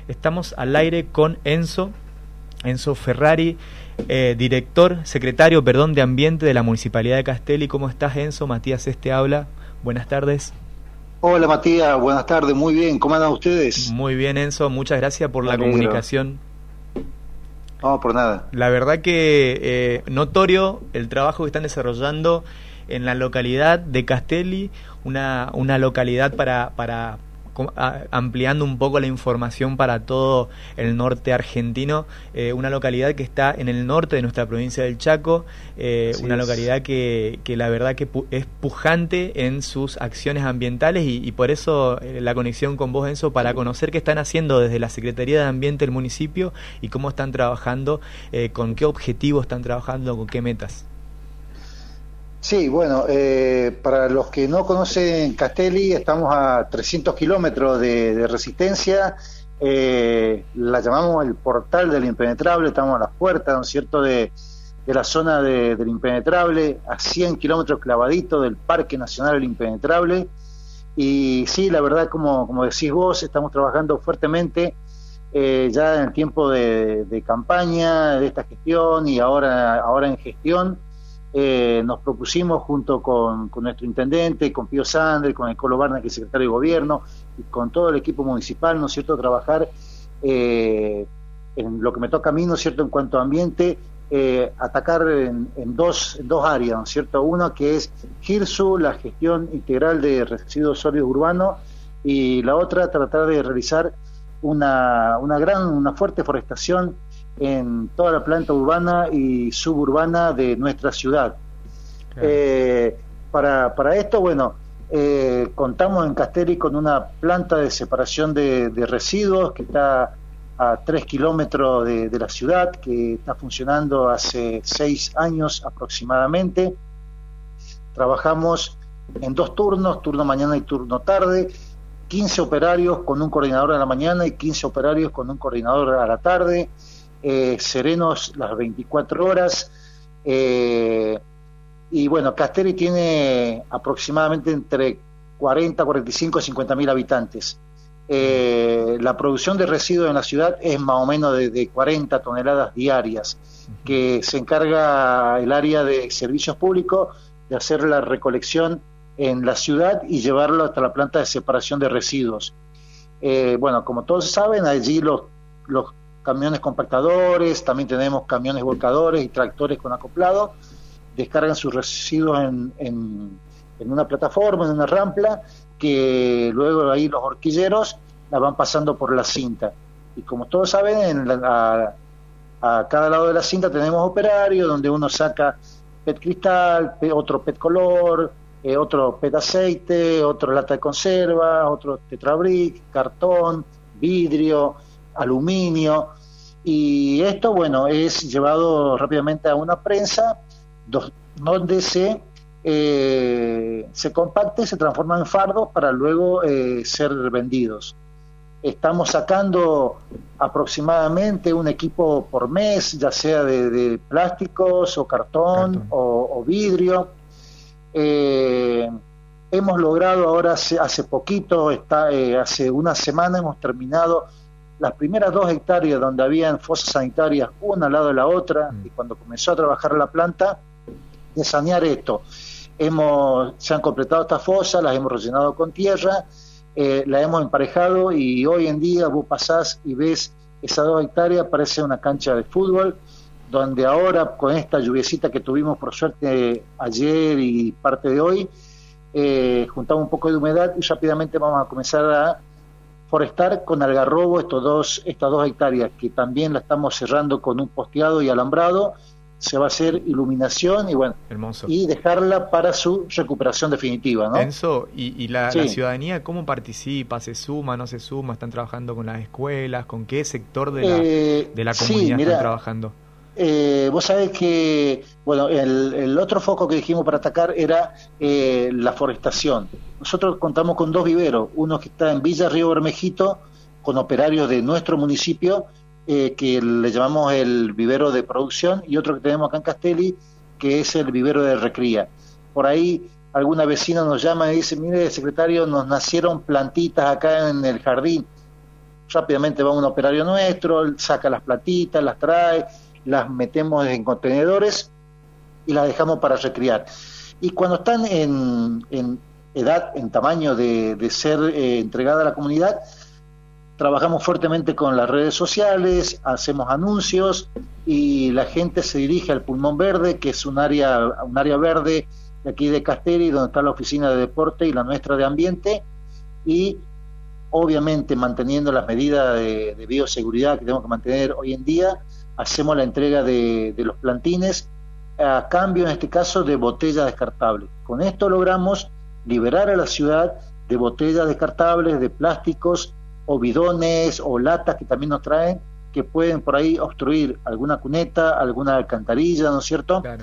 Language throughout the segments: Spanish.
Estamos al aire con Enzo Ferrari, secretario de Ambiente de la Municipalidad de Castelli. ¿Cómo estás, Enzo? Matías habla. Buenas tardes. Hola, Matías, buenas tardes, muy bien, ¿cómo andan ustedes? Muy bien, Enzo, muchas gracias por la comunicación. No, por nada. La verdad que notorio el trabajo que están desarrollando en la localidad de Castelli, una localidad para ampliando un poco la información para todo el norte argentino, una localidad que está en el norte de nuestra provincia del Chaco, una localidad que la verdad que es pujante en sus acciones ambientales y por eso la conexión con vos, Enzo, para conocer qué están haciendo desde la Secretaría de Ambiente del municipio y cómo están trabajando, con qué objetivos están trabajando, con qué metas. Sí, bueno, para los que no conocen Castelli, estamos a 300 kilómetros de Resistencia, la llamamos el portal del impenetrable, estamos a las puertas, ¿no es cierto?, de la zona del impenetrable, a 100 kilómetros clavadito del Parque Nacional del Impenetrable, y sí, la verdad, como decís vos, estamos trabajando fuertemente ya en el tiempo de campaña de esta gestión y ahora en gestión. Nos propusimos junto con nuestro intendente, con Pío Sandri, con el Colo Barna, que es secretario de gobierno, y con todo el equipo municipal, ¿no es cierto?, trabajar en lo que me toca a mí, ¿no es cierto?, en cuanto a ambiente, atacar en dos áreas, ¿no es cierto?, una que es GIRSU, la gestión integral de residuos sólidos urbanos, y la otra tratar de realizar una fuerte forestación en toda la planta urbana y suburbana de nuestra ciudad. Para esto, bueno, contamos en Castelli con una planta de separación de residuos que está a 3 kilómetros de la ciudad, que está funcionando hace 6 años aproximadamente. Trabajamos en 2 turnos, turno mañana y turno tarde, 15 operarios con un coordinador a la mañana y 15 operarios con un coordinador a la tarde, serenos las 24 horas, y bueno, Castelli tiene aproximadamente entre 40, 45 y 50 mil habitantes. La producción de residuos en la ciudad es más o menos de 40 toneladas diarias, que se encarga el área de servicios públicos de hacer la recolección en la ciudad y llevarlo hasta la planta de separación de residuos. Bueno, como todos saben, allí los camiones compactadores, también tenemos camiones volcadores y tractores con acoplado, descargan sus residuos en una plataforma, en una rampla, que luego ahí los horquilleros la van pasando por la cinta. Y como todos saben, a cada lado de la cinta tenemos operarios, donde uno saca PET cristal, otro PET color, otro PET aceite, otro lata de conserva, otro tetrabric, cartón, vidrio, aluminio, y esto, bueno, es llevado rápidamente a una prensa donde se compacta y se transforma en fardos para luego ser vendidos. Estamos sacando aproximadamente un equipo por mes, ya sea de plásticos o cartón. O vidrio. Hemos logrado ahora hace poquito, hace una semana hemos terminado las primeras 2 hectáreas donde habían fosas sanitarias una al lado de la otra, y cuando comenzó a trabajar la planta de sanear esto, se han completado estas fosas, las hemos rellenado con tierra, las hemos emparejado, y hoy en día vos pasás y ves esas 2 hectáreas, parece una cancha de fútbol, donde ahora con esta lluviecita que tuvimos por suerte ayer y parte de hoy, juntamos un poco de humedad y rápidamente vamos a comenzar a forestar con algarrobo estas 2 hectáreas, que también la estamos cerrando con un posteado y alambrado. Se va a hacer iluminación y bueno, hermoso, y dejarla para su recuperación definitiva, ¿no? Enzo, y la ciudadanía, ¿cómo participa? ¿Se suma, no se suma? ¿Están trabajando con las escuelas? ¿Con qué sector de la comunidad están trabajando? Vos sabés que, bueno, el otro foco que dijimos para atacar era la forestación. Nosotros contamos con 2 viveros, uno que está en Villa Río Bermejito, con operarios de nuestro municipio, que le llamamos el vivero de producción, y otro que tenemos acá en Castelli, que es el vivero de recría. Por ahí alguna vecina nos llama y dice: mire, secretario, nos nacieron plantitas acá en el jardín. rápidamente va un operario nuestro, saca las platitas, las trae, las metemos en contenedores y las dejamos para recriar. Y cuando están en edad, en tamaño de ser entregada a la comunidad, trabajamos fuertemente con las redes sociales, hacemos anuncios y la gente se dirige al Pulmón Verde, que es un área verde de aquí de Castelli, donde está la oficina de deporte y la nuestra de ambiente, y obviamente manteniendo las medidas de bioseguridad que tenemos que mantener hoy en día, hacemos la entrega de los plantines a cambio, en este caso, de botellas descartables. Con esto logramos liberar a la ciudad de botellas descartables, de plásticos o bidones o latas que también nos traen, que pueden por ahí obstruir alguna cuneta, alguna alcantarilla, ¿no es cierto? Claro.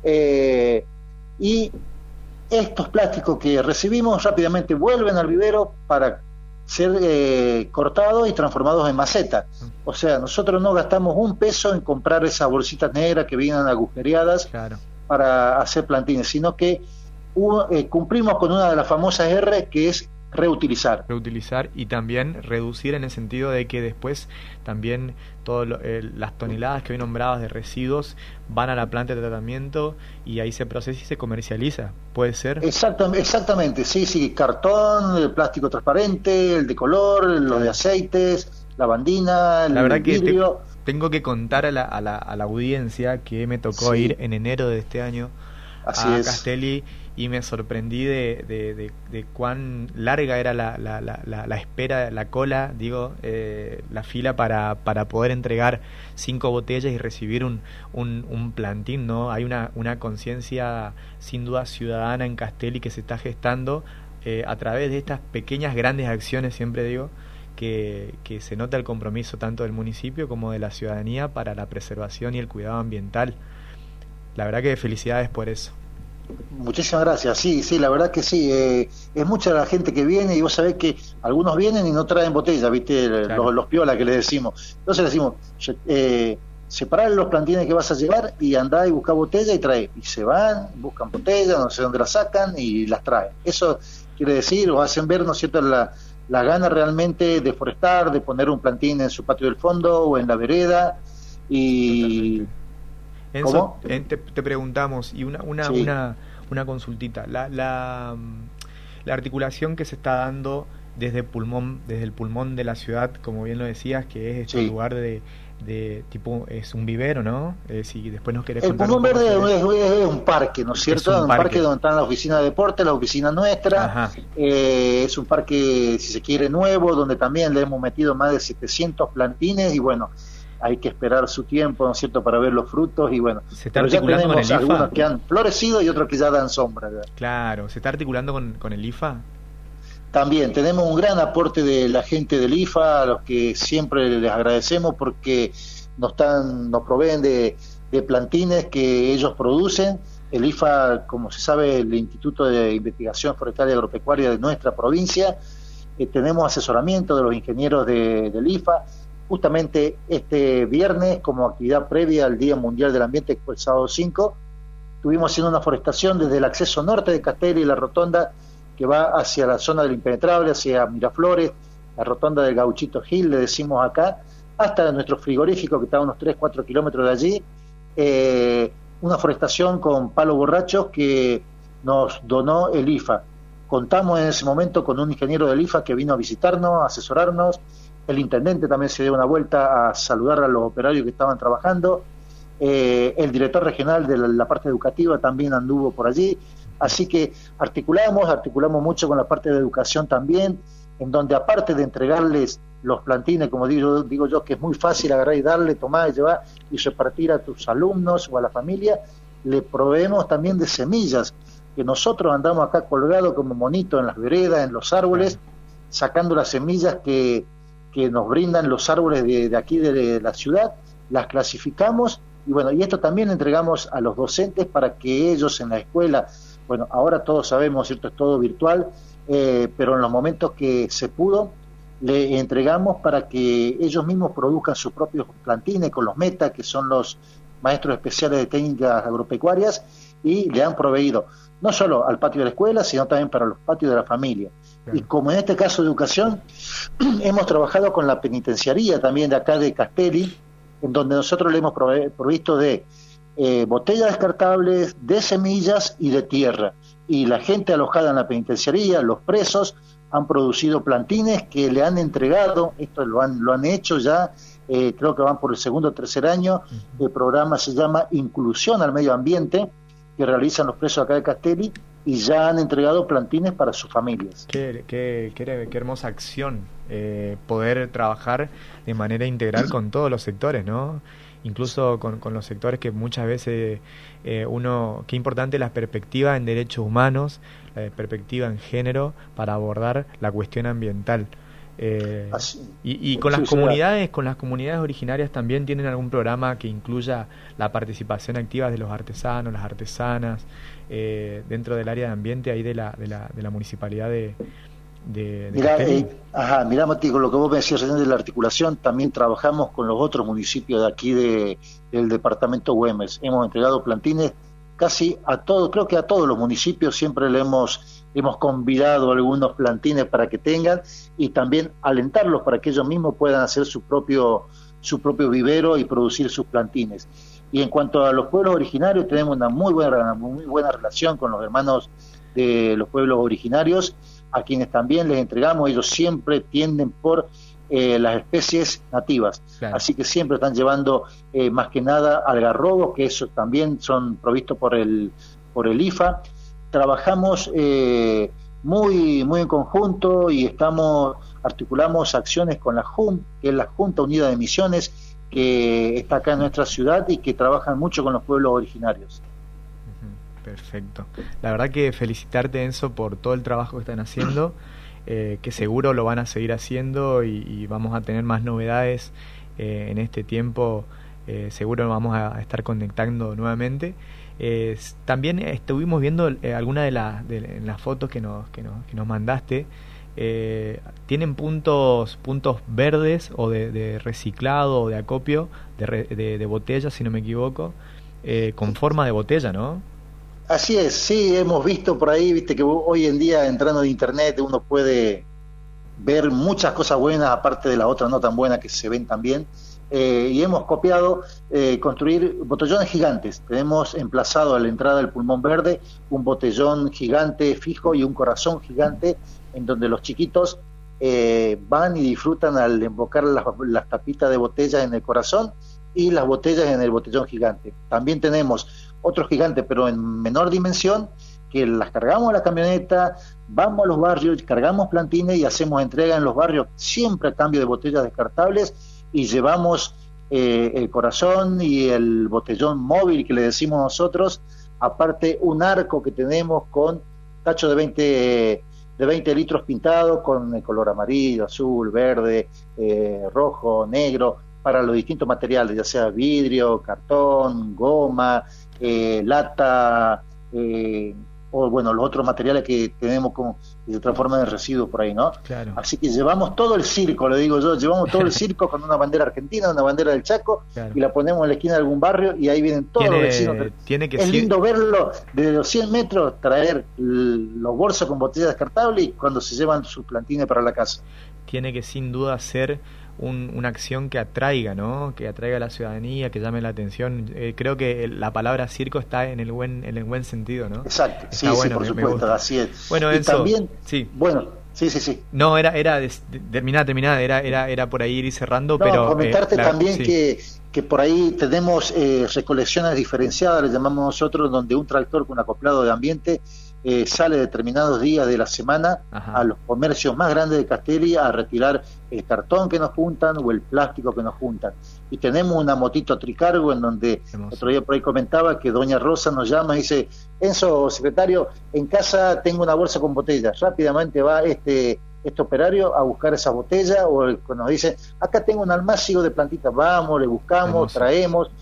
Y estos plásticos que recibimos rápidamente vuelven al vivero para ser cortados y transformados en maceta. O sea, nosotros no gastamos un peso en comprar esas bolsitas negras que vienen agujereadas, claro, para hacer plantines, sino que cumplimos con una de las famosas R, que es reutilizar. Reutilizar y también reducir, en el sentido de que después también todas las toneladas que hoy nombrabas de residuos van a la planta de tratamiento y ahí se procesa y se comercializa. ¿Puede ser? Exactamente, sí, cartón, el plástico transparente, el de color, los de aceites, la bandina, el vidrio. Tengo que contar a la audiencia que me tocó ir en enero de este año a Castelli y me sorprendí de cuán larga era la espera, la cola, la fila para poder entregar 5 botellas y recibir un plantín, ¿no? Hay una conciencia sin duda ciudadana en Castelli que se está gestando a través de estas pequeñas grandes acciones, siempre digo, que se nota el compromiso tanto del municipio como de la ciudadanía para la preservación y el cuidado ambiental. La verdad que felicidades por eso. Muchísimas gracias, sí, la verdad que sí, es mucha la gente que viene y vos sabés que algunos vienen y no traen botella, ¿viste? Claro. Los piolas que le decimos. Entonces le decimos, separar los plantines que vas a llevar y andá y buscar botella y trae. Y se van, buscan botella, no sé dónde la sacan y las traen. Eso quiere decir, o hacen ver, ¿no es cierto?, la gana realmente de forestar, de poner un plantín en su patio del fondo o en la vereda. Y Enzo, te preguntamos, y una consultita, la articulación que se está dando desde el pulmón de la ciudad, como bien lo decías, que es este lugar de tipo, es un vivero, ¿no? Si después nos querés contar. El Pulmón Verde es un parque, ¿no es cierto? Es un parque donde están la oficina de deporte, la oficina nuestra. Es un parque, si se quiere, nuevo, donde también le hemos metido más de 700 plantines y bueno, hay que esperar su tiempo, ¿no es cierto?, para ver los frutos y bueno, se está articulando con el IFA. Algunos que han florecido y otros que ya dan sombra, ¿verdad? Claro, ¿se está articulando con el IFA? También tenemos un gran aporte de la gente del IFA, a los que siempre les agradecemos porque nos proveen de plantines que ellos producen. El IFA, como se sabe, el Instituto de Investigación Forestal y Agropecuaria de nuestra provincia, tenemos asesoramiento de los ingenieros del IFA. Justamente este viernes, como actividad previa al Día Mundial del Ambiente, que fue el sábado 5, estuvimos haciendo una forestación desde el acceso norte de Castelli y la rotonda que va hacia la zona del Impenetrable, hacia Miraflores, la rotonda del Gauchito Gil, le decimos acá, hasta nuestro frigorífico que está a unos 3-4 kilómetros de allí, una forestación con palos borrachos que nos donó el IFA. Contamos en ese momento con un ingeniero del IFA que vino a visitarnos, a asesorarnos. El intendente también se dio una vuelta a saludar a los operarios que estaban trabajando. El director regional de la parte educativa también anduvo por allí. Así que articulamos mucho con la parte de educación también, en donde aparte de entregarles los plantines, como digo yo, que es muy fácil agarrar y darle, tomar y llevar y repartir a tus alumnos o a la familia, le proveemos también de semillas, que nosotros andamos acá colgados como monitos en las veredas, en los árboles, sacando las semillas que nos brindan los árboles de aquí de la ciudad, las clasificamos y bueno, y esto también entregamos a los docentes para que ellos en la escuela, bueno, ahora todos sabemos, ¿cierto?, es todo virtual, pero en los momentos que se pudo, le entregamos para que ellos mismos produzcan sus propios plantines con los META, que son los maestros especiales de técnicas agropecuarias, y le han proveído. no solo al patio de la escuela, sino también para los patios de la familia. Claro. Y como en este caso de educación, hemos trabajado con la penitenciaría también de acá de Castelli, en donde nosotros le hemos provisto de botellas descartables, de semillas y de tierra. Y la gente alojada en la penitenciaría, los presos, han producido plantines que le han entregado, esto lo han hecho ya, creo que van por el segundo o tercer año. El programa se llama Inclusión al Medio Ambiente, que realizan los presos acá de Castelli, y ya han entregado plantines para sus familias. Qué hermosa acción, poder trabajar de manera integral con todos los sectores, ¿no? Incluso con los sectores que muchas veces qué importante la perspectiva en derechos humanos, la perspectiva en género para abordar la cuestión ambiental. Y con las comunidades originarias también tienen algún programa que incluya la participación activa de los artesanos, las artesanas, dentro del área de ambiente ahí de la municipalidad de Mirá, Mati, con lo que vos me decías recién de la articulación, también trabajamos con los otros municipios de aquí del departamento Güemes. Hemos entregado plantines casi a todos, creo que a todos los municipios siempre le hemos convidado algunos plantines para que tengan, y también alentarlos para que ellos mismos puedan hacer su propio vivero y producir sus plantines. Y en cuanto a los pueblos originarios, tenemos una muy buena relación con los hermanos de los pueblos originarios, a quienes también les entregamos. Ellos siempre tienden por las especies nativas, claro. Así que siempre están llevando más que nada algarrobos, que esos también son provistos por el IFA. Trabajamos muy en conjunto y articulamos acciones con la JUM, que es la Junta Unida de Misiones, que está acá en nuestra ciudad y que trabajan mucho con los pueblos originarios. Perfecto. La verdad que felicitarte, Enzo, por todo el trabajo que están haciendo, que seguro lo van a seguir haciendo y vamos a tener más novedades en este tiempo. Seguro nos vamos a estar conectando nuevamente. También estuvimos viendo algunas de las fotos que nos mandaste. Tienen puntos verdes o de reciclado o de acopio de botellas, si no me equivoco, con forma de botella, ¿no? Así es, sí, hemos visto por ahí, viste que hoy en día entrando en internet uno puede ver muchas cosas buenas, aparte de las otras no tan buenas que se ven también, y hemos copiado construir botellones gigantes. Tenemos emplazado a la entrada del Pulmón Verde un botellón gigante fijo y un corazón gigante, en donde los chiquitos van y disfrutan al embocar las tapitas de botellas en el corazón y las botellas en el botellón gigante. También tenemos otro gigante, pero en menor dimensión, que las cargamos a la camioneta, vamos a los barrios, cargamos plantines y hacemos entrega en los barrios, siempre a cambio de botellas descartables, y llevamos el corazón y el botellón móvil que le decimos nosotros, aparte un arco que tenemos con tacho de 20 litros pintados con el color amarillo, azul, verde, rojo, negro, para los distintos materiales, ya sea vidrio, cartón, goma, lata, o bueno, los otros materiales que tenemos como que se transforman en residuos por ahí, ¿no? Claro. Así que llevamos todo el circo, le digo yo, llevamos todo el circo con una bandera argentina, una bandera del Chaco, claro. Y la ponemos en la esquina de algún barrio y ahí vienen todos los vecinos. Es lindo verlo desde los 100 metros, traer los bolsos con botellas descartables y cuando se llevan sus plantines para la casa. Tiene que sin duda ser una acción que atraiga, ¿no? Que atraiga a la ciudadanía, que llame la atención. Creo que la palabra circo está en el buen sentido, ¿no? Exacto, está sí, bueno, sí, por supuesto, así es. Bueno, y Enzo, también, sí. Bueno, sí. No, terminada, era por ahí ir cerrando, no, pero comentarte también sí. que por ahí tenemos recolecciones diferenciadas, le llamamos nosotros, donde un tractor con acoplado de ambiente sale determinados días de la semana a los comercios más grandes de Castelli a retirar el cartón que nos juntan o el plástico que nos juntan. Y tenemos una motito tricargo en donde otro día por ahí comentaba que doña Rosa nos llama y dice: Enzo, secretario, en casa tengo una bolsa con botellas. Rápidamente va este operario a buscar esa botella, o nos dice: acá tengo un almácigo de plantitas, vamos, le buscamos, traemos,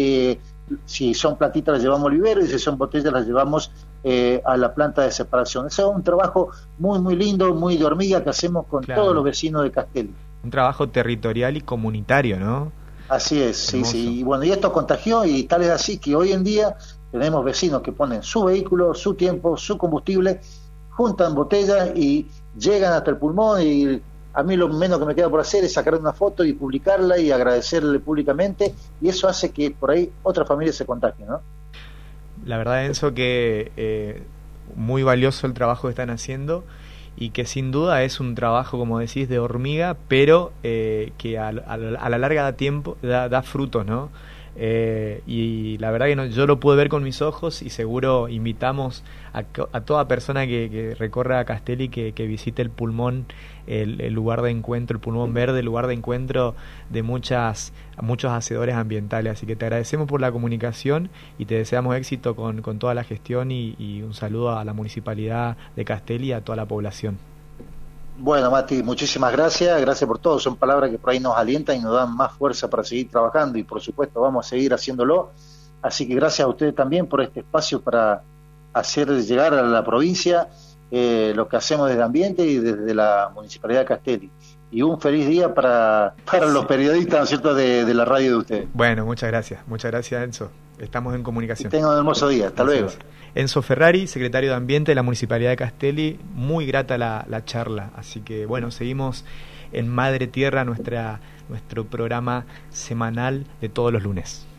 si son plantitas las llevamos al vivero y si son botellas las llevamos a la planta de separación. Ese es un trabajo muy lindo, muy de hormiga que hacemos con todos los vecinos de Castelli. Un trabajo territorial y comunitario, ¿no? Así es, sí. Y bueno, y esto contagió, y tal es así que hoy en día Tenemos vecinos que ponen su vehículo, su tiempo, su combustible, juntan botellas y llegan hasta el pulmón, y a mí lo menos que me queda por hacer es sacar una foto y publicarla y agradecerle públicamente, y eso hace que por ahí otra familia se contagie, ¿no? La verdad, Enzo, que muy valioso el trabajo que están haciendo y que sin duda es un trabajo, como decís, de hormiga, pero que a la larga da tiempo, da frutos, ¿no? Y la verdad que yo lo pude ver con mis ojos, y seguro invitamos a toda persona que recorra Castelli que visite el pulmón, el lugar de encuentro, el pulmón verde, el lugar de encuentro de muchos hacedores ambientales. Así que te agradecemos por la comunicación y te deseamos éxito con toda la gestión, y un saludo a la Municipalidad de Castelli y a toda la población. Bueno, Mati, muchísimas gracias por todo, son palabras que por ahí nos alientan y nos dan más fuerza para seguir trabajando, y por supuesto vamos a seguir haciéndolo, así que gracias a ustedes también por este espacio para hacer llegar a la provincia lo que hacemos desde Ambiente y desde la Municipalidad de Castelli, y un feliz día para los periodistas, ¿no es cierto?, de la radio de ustedes. Bueno, muchas gracias Enzo, estamos en comunicación. Que tengan un hermoso día, hasta luego. Enzo Ferrari, secretario de Ambiente de la Municipalidad de Castelli, muy grata la charla, así que bueno, seguimos en Madre Tierra, nuestro programa semanal de todos los lunes.